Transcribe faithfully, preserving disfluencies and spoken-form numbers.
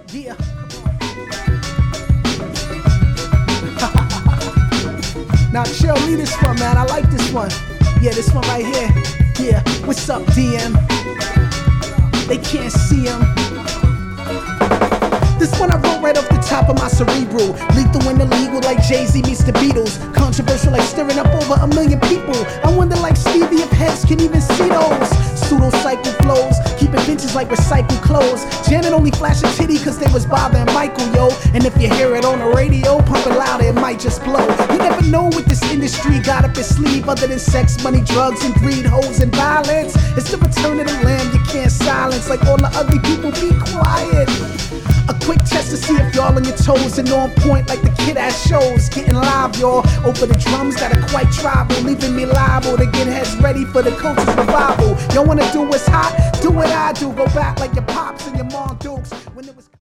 Yeah. Now chill, me this one, man. I like this one. Yeah, this one right here. Yeah, what's up, D M? They can't see him. This one I wrote right off the top of my cerebral. Lethal and illegal like Jay-Z meets the Beatles. Controversial like stirring up over a million people. I wonder like Stevie if heads can even see those. Pseudo-cycle flows, keeping vintage like recycled clothes. Janet only flashed a titty cause they was bothering Michael, yo. And if you hear it on the radio, pump it louder, it might just blow. You never know what this industry got up its sleeve other than sex, money, drugs, and greed, hoes, and violence. It's the return of the lamb you can't silence. Like all the ugly people, be quiet. A quick test to see if y'all on your toes and on point like the kid at shows. Getting live, y'all, over the drums that are quite tribal, leaving me liable to get heads ready for the culture's revival. Y'all wanna do what's hot? Do what I do. Go back like your pops and your mom dukes when it was